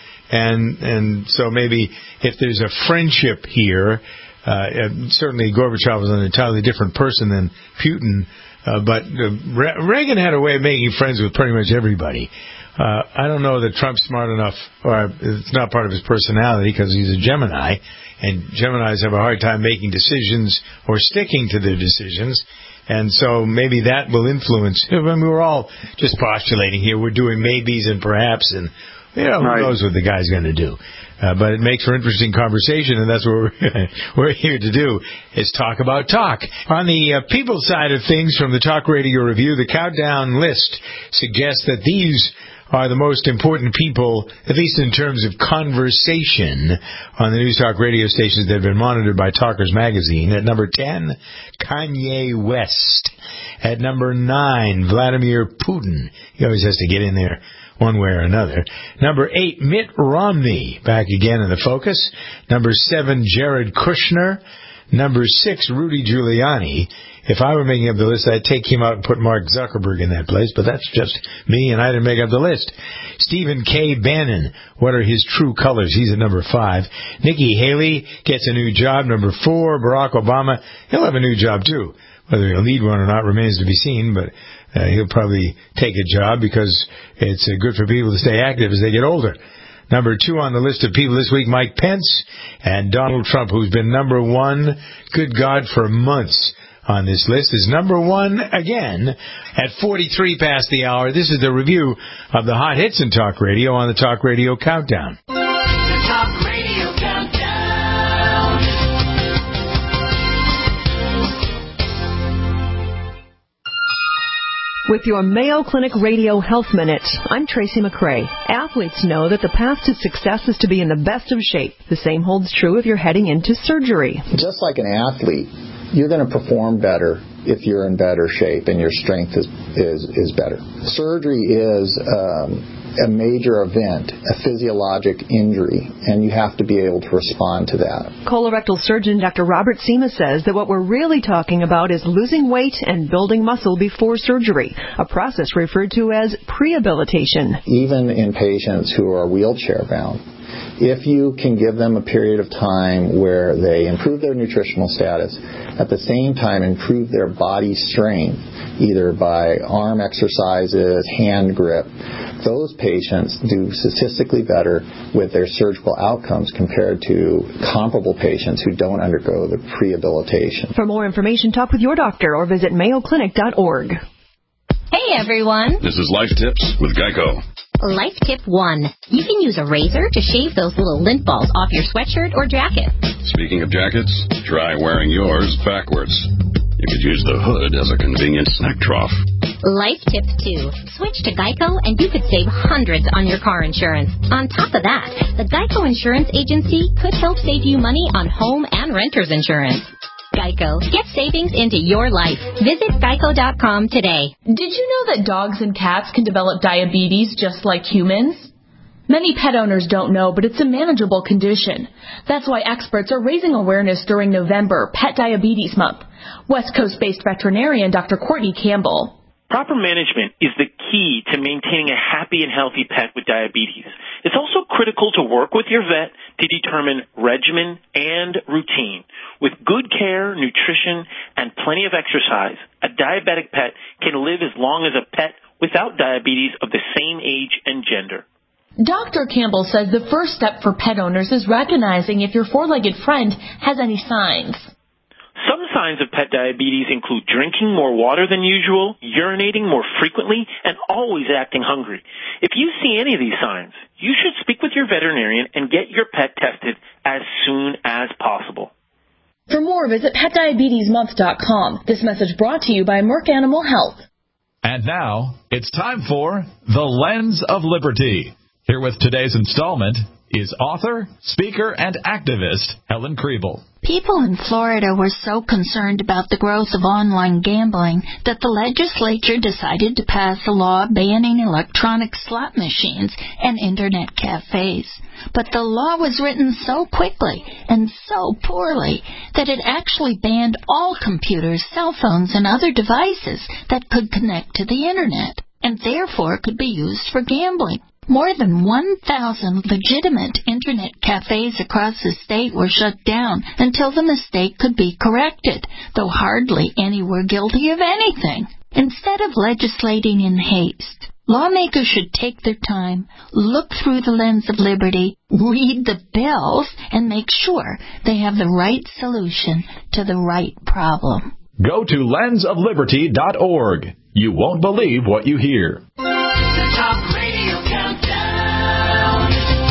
Speaker 4: And so maybe if there's a friendship here, certainly Gorbachev was an entirely different person than Putin, but Reagan had a way of making friends with pretty much everybody. I don't know that Trump's smart enough, or it's not part of his personality because he's a Gemini, and Geminis have a hard time making decisions or sticking to their decisions. And so maybe that will influence. I mean, we're all just postulating here. We're doing maybes and perhaps, and who knows what the guy's going to do. But it makes for interesting conversation, and that's what we're here to do, is talk about talk. On the people side of things from the Talk Radio Review, the countdown list suggests that these are the most important people, at least in terms of conversation, on the news talk radio stations that have been monitored by Talkers Magazine. At number 10, Kanye West. At number 9, Vladimir Putin. He always has to get in there one way or another. Number 8, Mitt Romney, back again in the focus. Number 7, Jared Kushner. Number 6, Rudy Giuliani. If I were making up the list, I'd take him out and put Mark Zuckerberg in that place, but that's just me, and I didn't make up the list. Stephen K. Bannon, what are his true colors? He's at number 5. Nikki Haley gets a new job. Number 4, Barack Obama, he'll have a new job too. Whether he'll need one or not remains to be seen, but he'll probably take a job because it's good for people to stay active as they get older. Number 2 on the list of people this week, Mike Pence and Donald Trump, who's been number 1, good God, for months on this list, is number 1 again at 43 past the hour. This is the review of the hot hits in Talk Radio on the Talk Radio Countdown.
Speaker 3: The Talk Radio Countdown.
Speaker 10: With your Mayo Clinic Radio Health Minute, I'm Tracy McCray. Athletes know that the path to success is to be in the best of shape. The same holds true if you're heading into surgery.
Speaker 11: Just like an athlete, you're going to perform better if you're in better shape and your strength is better. Surgery is a major event, a physiologic injury, and you have to be able to respond to that.
Speaker 10: Colorectal surgeon Dr. Robert Sema says that what we're really talking about is losing weight and building muscle before surgery, a process referred to as prehabilitation.
Speaker 11: Even in patients who are wheelchair bound, if you can give them a period of time where they improve their nutritional status, at the same time improve their body strength, either by arm exercises, hand grip, those patients do statistically better with their surgical outcomes compared to comparable patients who don't undergo the prehabilitation.
Speaker 10: For more information, talk with your doctor or visit mayoclinic.org.
Speaker 1: Hey everyone!
Speaker 2: This is Life Tips with Geico.
Speaker 1: Life tip 1. You can use a razor to shave those little lint balls off your sweatshirt or jacket.
Speaker 2: Speaking of jackets, try wearing yours backwards. You could use the hood as a convenient snack trough.
Speaker 1: Life tip 2. Switch to Geico and you could save hundreds on your car insurance. On top of that, the Geico Insurance Agency could help save you money on home and renter's insurance. Geico. Get savings into your life. Visit geico.com today.
Speaker 6: Did you know that dogs and cats can develop diabetes just like humans? Many pet owners don't know, but it's a manageable condition. That's why experts are raising awareness during November, Pet Diabetes Month. West Coast-based veterinarian Dr. Courtney Campbell.
Speaker 7: Proper management is the key to maintaining a happy and healthy pet with diabetes. It's also critical to work with your vet to determine regimen and routine. With good care, nutrition, and plenty of exercise, a diabetic pet can live as long as a pet without diabetes of the same age and gender.
Speaker 6: Dr. Campbell says the first step for pet owners is recognizing if your four-legged friend has any signs.
Speaker 7: Some signs of pet diabetes include drinking more water than usual, urinating more frequently, and always acting hungry. If you see any of these signs, you should speak with your veterinarian and get your pet tested as soon as possible.
Speaker 6: For more, visit PetDiabetesMonth.com. This message brought to you by Merck Animal Health.
Speaker 8: And now, it's time for The Lens of Liberty. Here with today's installment is author, speaker, and activist Helen Kriebel.
Speaker 9: People in Florida were so concerned about the growth of online gambling that the legislature decided to pass a law banning electronic slot machines and internet cafes. But the law was written so quickly and so poorly that it actually banned all computers, cell phones, and other devices that could connect to the internet and therefore could be used for gambling. More than 1,000 legitimate internet cafes across the state were shut down until the mistake could be corrected, though hardly any were guilty of anything. Instead of legislating in haste, lawmakers should take their time, look through the lens of liberty, read the bills, and make sure they have the right solution to the right problem.
Speaker 8: Go to lensofliberty.org. You won't believe what you hear.
Speaker 3: The Talk Radio Countdown.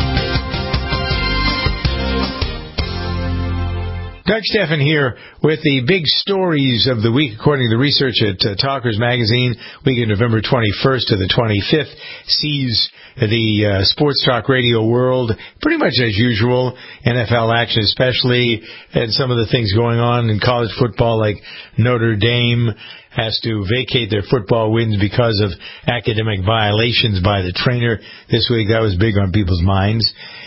Speaker 4: Doug Steffen here with the big stories of the week, according to the research at Talkers Magazine. Week of November 21st to the 25th sees the sports talk radio world pretty much as usual. NFL action especially, and some of the things going on in college football, like Notre Dame has to vacate their football wins because of academic violations by the trainer this week. That was big on people's minds.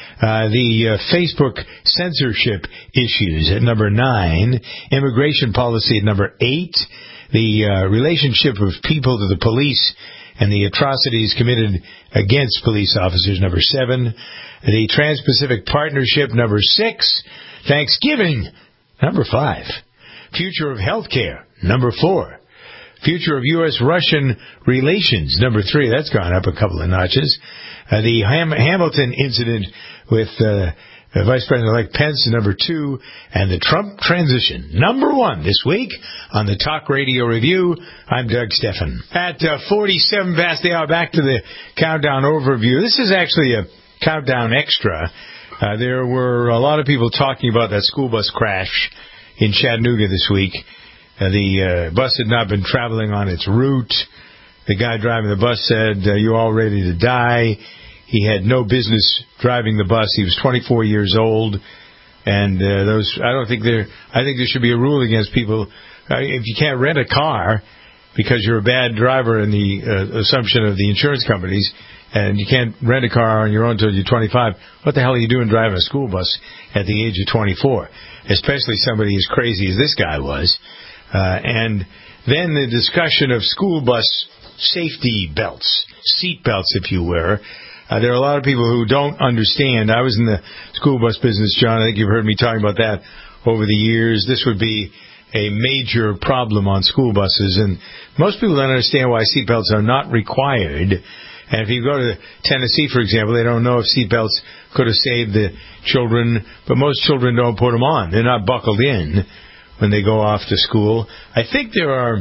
Speaker 4: The Facebook censorship issues at number 9, immigration policy at number 8, the relationship of people to the police and the atrocities committed against police officers, number 7, the Trans-Pacific Partnership, number 6, Thanksgiving, number 5, future of healthcare, number 4, future of U.S.-Russian relations, number 3. That's gone up a couple of notches. The Hamilton incident with Vice President-elect Pence, number 2. And the Trump transition, number 1 this week on the Talk Radio Review. I'm Doug Steffen. At 47 past the hour, back to the countdown overview. This is actually a countdown extra. There were a lot of people talking about that school bus crash in Chattanooga this week. The bus had not been traveling on its route. The guy driving the bus said, "You're all ready to die." He had no business driving the bus. He was 24 years old, and I think there should be a rule against people if you can't rent a car because you're a bad driver in the assumption of the insurance companies, and you can't rent a car on your own until you're 25. What the hell are you doing driving a school bus at the age of 24? Especially somebody as crazy as this guy was. And then the discussion of school bus safety belts, seat belts, if you were. There are a lot of people who don't understand. I was in the school bus business, John. I think you've heard me talking about that over the years. This would be a major problem on school buses, and most people don't understand why seat belts are not required. And if you go to Tennessee, for example, they don't know if seat belts could have saved the children, but most children don't put them on. They're not buckled in when they go off to school. I think there are,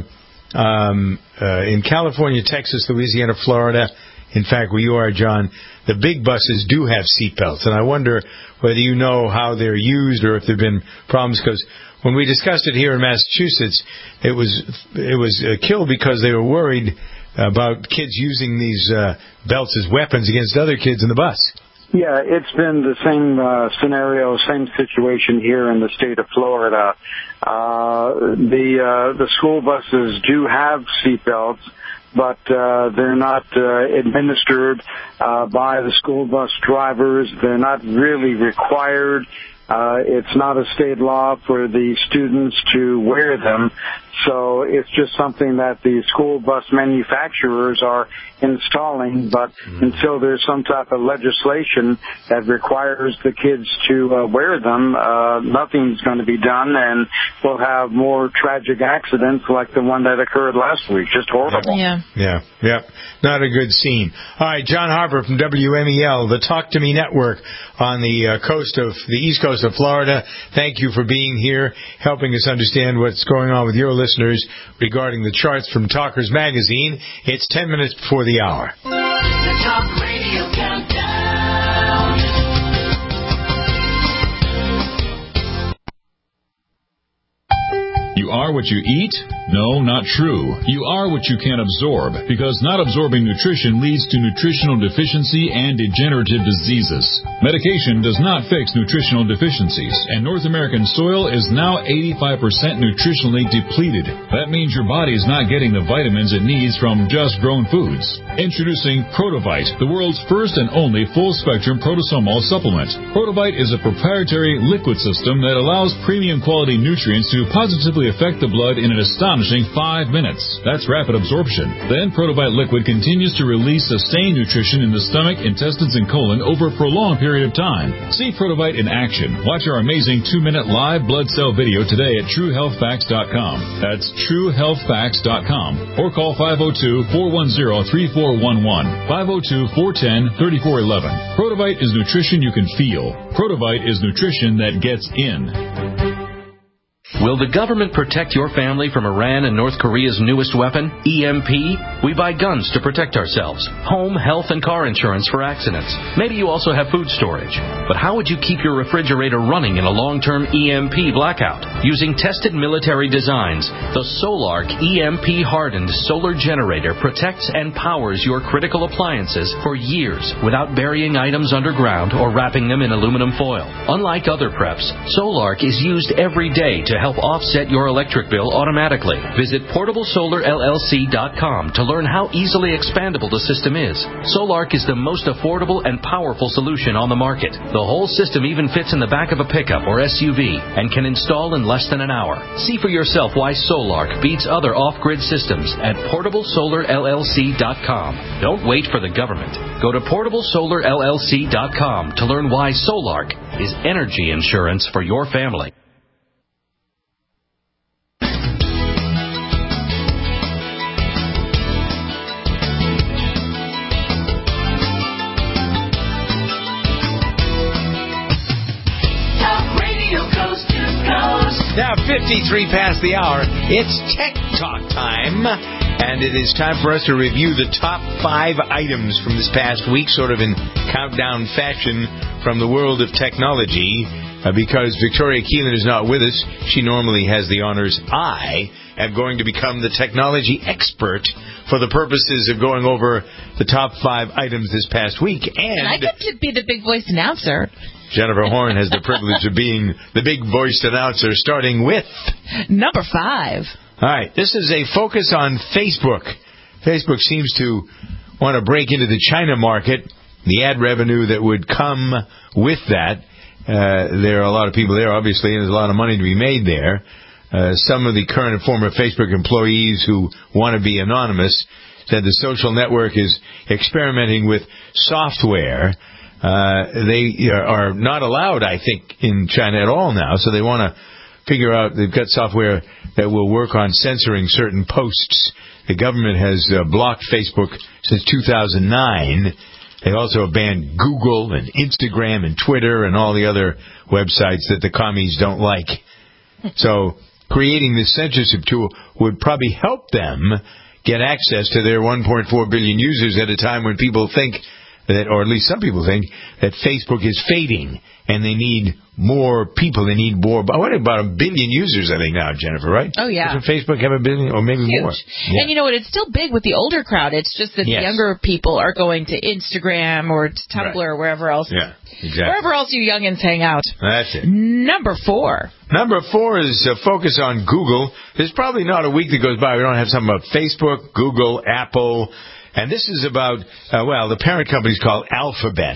Speaker 4: in California, Texas, Louisiana, Florida, in fact, where you are, John, the big buses do have seat belts. And I wonder whether you know how they're used or if there have been problems, because when we discussed it here in Massachusetts, it was killed because they were worried about kids using these belts as weapons against other kids in the bus.
Speaker 15: Yeah, it's been the same scenario, same situation here in the state of Florida. The school buses do have seat belts, but they're not administered by the school bus drivers. They're not really required. It's not a state law for the students to wear them. So it's just something that the school bus manufacturers are installing. But until there's some type of legislation that requires the kids to wear them, nothing's going to be done, and we'll have more tragic accidents like the one that occurred last week. Just horrible.
Speaker 4: Yeah. Not a good scene. All right, John Harper from WMEL, the Talk to Me Network on the East Coast of Florida. Thank you for being here, helping us understand what's going on with your listeners regarding the charts from Talkers Magazine. It's 10 minutes before the hour.
Speaker 3: The Talk Radio Countdown.
Speaker 12: You are what you eat? No, not true. You are what you can absorb, because not absorbing nutrition leads to nutritional deficiency and degenerative diseases. Medication does not fix nutritional deficiencies, and North American soil is now 85% nutritionally depleted. That means your body is not getting the vitamins it needs from just grown foods. Introducing Protovite, the world's first and only full-spectrum protosomal supplement. Protovite is a proprietary liquid system that allows premium quality nutrients to positively affect the blood in an astonishing 5 minutes. That's rapid absorption. Then Protovite liquid continues to release sustained nutrition in the stomach, intestines, and colon over a prolonged period of time. See Protovite in action. Watch our amazing 2-minute live blood cell video today at TrueHealthFacts.com. That's TrueHealthFacts.com. Or call 502-410-3411. 502-410-3411. Protovite is nutrition you can feel. Protovite is nutrition that gets in.
Speaker 13: Will the government protect your family from Iran and North Korea's newest weapon, EMP? We buy guns to protect ourselves, home, health, and car insurance for accidents. Maybe you also have food storage. But how would you keep your refrigerator running in a long-term EMP blackout? Using tested military designs, the Solark EMP-hardened solar generator protects and powers your critical appliances for years without burying items underground or wrapping them in aluminum foil. Unlike other preps, Solark is used every day to help offset your electric bill automatically. Visit PortableSolarLLC.com to learn how easily expandable the system is. Solark is the most affordable and powerful solution on the market. The whole system even fits in the back of a pickup or SUV and can install in less than an hour. See for yourself why Solark beats other off-grid systems at PortableSolarLLC.com. Don't wait for the government. Go to PortableSolarLLC.com to learn why Solark is energy insurance for your family.
Speaker 4: Now, 53 past the hour, it's Tech Talk time, and it is time for us to review the top 5 items from this past week, sort of in countdown fashion from the world of technology. Because Victoria Keelan is not with us, she normally has the honors. I am going to become the technology expert for the purposes of going over the top 5 items this past week. And
Speaker 5: I get to be the big voice announcer.
Speaker 4: Jennifer Horn has the privilege of being the big-voiced announcer, starting with
Speaker 5: number 5.
Speaker 4: All right, this is a focus on Facebook. Facebook seems to want to break into the China market. The ad revenue that would come with that, there are a lot of people there, obviously, and there's a lot of money to be made there. Some of the current and former Facebook employees who want to be anonymous said the social network is experimenting with software. They are not allowed, I think, in China at all now, so they want to figure out, they've got software that will work on censoring certain posts. The government has blocked Facebook since 2009. They also banned Google and Instagram and Twitter and all the other websites that the commies don't like. So creating this censorship tool would probably help them get access to their 1.4 billion users at a time when people think that, or at least some people think, that Facebook is fading and they need more people. They need more. What about 1 billion users, I think, now, Jennifer, right?
Speaker 5: Oh, yeah.
Speaker 4: Doesn't Facebook have 1 billion or maybe
Speaker 5: Huge.
Speaker 4: more?
Speaker 5: Yeah. And you know what? It's still big with the older crowd. It's just that the younger people are going to Instagram or to Tumblr or wherever else.
Speaker 4: Yeah, exactly.
Speaker 5: Wherever else you youngins hang out.
Speaker 4: That's it.
Speaker 5: Number 4.
Speaker 4: Number 4 is focus on Google. There's probably not a week that goes by we don't have something about Facebook, Google, Apple. And this is about, the parent company is called Alphabet.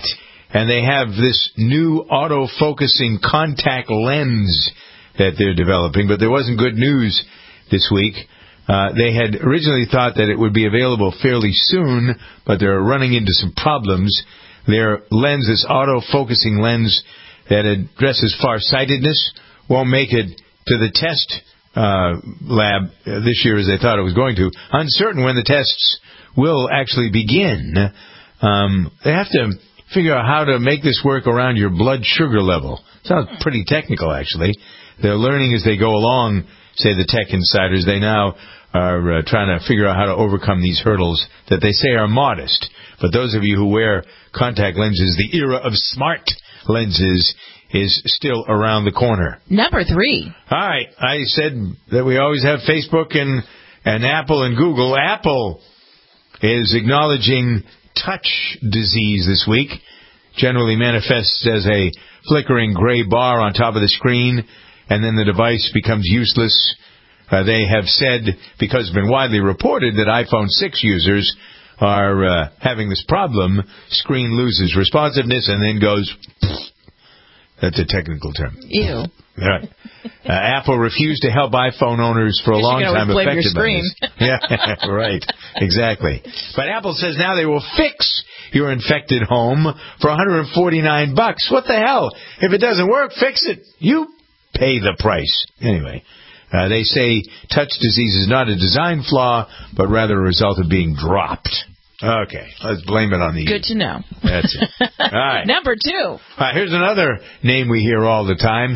Speaker 4: And they have this new auto-focusing contact lens that they're developing, but there wasn't good news this week. They had originally thought that it would be available fairly soon, but they're running into some problems. Their lens, this auto-focusing lens that addresses farsightedness, won't make it to the test lab this year as they thought it was going to. Uncertain when the tests will actually begin. They have to figure out how to make this work around your blood sugar level. Sounds pretty technical, actually. They're learning as they go along, say the tech insiders. They now are trying to figure out how to overcome these hurdles that they say are modest. But those of you who wear contact lenses, the era of smart lenses is still around the corner.
Speaker 5: Number 3.
Speaker 4: All right. I said that we always have Facebook and Apple and Google. Apple is acknowledging touch disease this week. Generally manifests as a flickering gray bar on top of the screen, and then the device becomes useless. They have said, because it's been widely reported that iPhone 6 users are having this problem, screen loses responsiveness and then goes... That's a technical term.
Speaker 5: Ew.
Speaker 4: Right. Apple refused to help iPhone owners for a long time affected by this. Yeah, right. Exactly. But Apple says now they will fix your infected home for $149. What the hell? If it doesn't work, fix it. You pay the price. Anyway, they say touch disease is not a design flaw, but rather a result of being dropped. Okay, let's blame it on the...
Speaker 5: Good to know.
Speaker 4: That's it. All right.
Speaker 5: Number 2.
Speaker 4: All right, here's another name we hear all the time,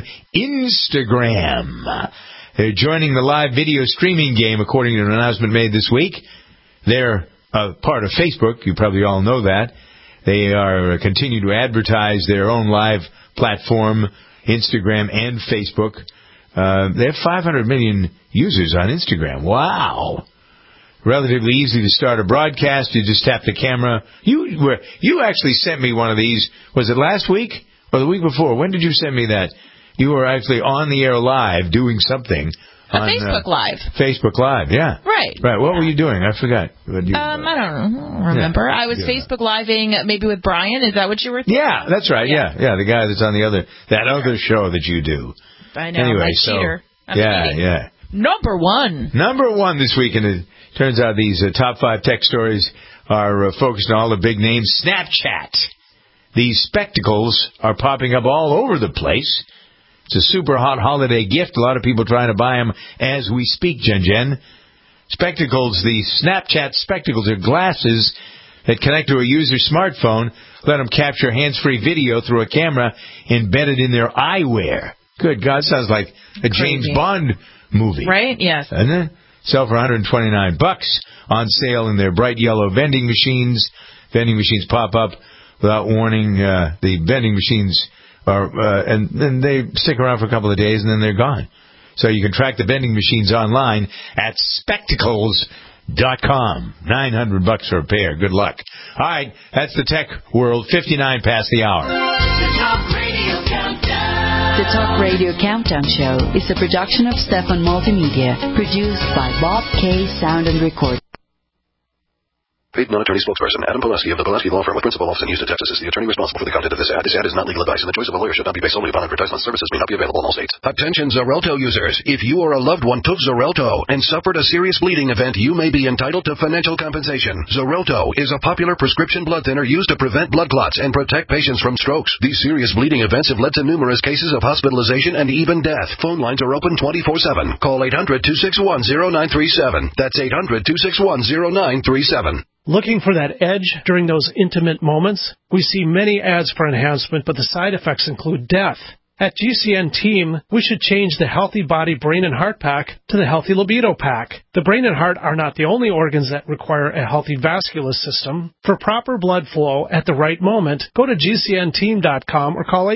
Speaker 4: Instagram. They're joining the live video streaming game, according to an announcement made this week. They're part of Facebook. You probably all know that. They are continue to advertise their own live platform, Instagram and Facebook. They have 500 million users on Instagram. Wow. Relatively easy to start a broadcast. You just tap the camera. You actually sent me one of these. Was it last week or the week before? When did you send me that? You were actually on the air live doing something. On
Speaker 5: Facebook Live.
Speaker 4: Facebook Live, yeah.
Speaker 5: Right.
Speaker 4: Right. What were you doing? I forgot.
Speaker 5: I don't remember. Yeah. I was Facebook Living maybe with Brian. Is that what you were thinking?
Speaker 4: Yeah, that's right. Yeah. The guy that's on that other show that you do.
Speaker 5: I know.
Speaker 4: Anyway,
Speaker 5: cheater.
Speaker 4: Yeah.
Speaker 5: Number 1.
Speaker 4: Number 1 this week, and it turns out these top 5 tech stories are focused on all the big names. Snapchat. These spectacles are popping up all over the place. It's a super hot holiday gift. A lot of people trying to buy them as we speak, Jen. Spectacles, the Snapchat spectacles are glasses that connect to a user's smartphone, let them capture hands-free video through a camera embedded in their eyewear. Good God, sounds like a James Bond movie.
Speaker 5: Right? Yes.
Speaker 4: And then sell for $129 on sale in their bright yellow vending machines. Vending machines pop up without warning. The vending machines are, and then they stick around for a couple of days and then they're gone. So you can track the vending machines online at spectacles.com. $900 for a pair. Good luck. All right, that's the tech world. 59 past the hour.
Speaker 3: The Talk Radio Countdown.
Speaker 14: The Talk Radio Countdown Show is a production of Stefan Multimedia, produced by Bob K. Sound and Recording.
Speaker 21: Paid non-attorney spokesperson Adam Pileski of the Pileski Law Firm with principal office in Houston, Texas is the attorney responsible for the content of this ad. This ad is not legal advice, and the choice of a lawyer should not be based solely upon advertisement. Services may not be available in all states. Attention Xarelto users. If you or a loved one took Xarelto and suffered a serious bleeding event, you may be entitled to financial compensation. Xarelto is a popular prescription blood thinner used to prevent blood clots and protect patients from strokes. These serious bleeding events have led to numerous cases of hospitalization and even death. Phone lines are open 24/7. Call 800-261-0937. That's 800-261-0937.
Speaker 16: Looking for that edge during those intimate moments? We see many ads for enhancement, but the side effects include death. At GCN Team, we should change the Healthy Body, Brain, and Heart Pack to the Healthy Libido Pack. The brain and heart are not the only organs that require a healthy vascular system. For proper blood flow at the right moment, go to GCNteam.com or call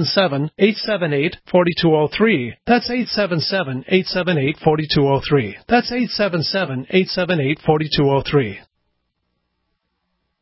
Speaker 16: 877-878-4203. That's 877-878-4203. That's 877-878-4203.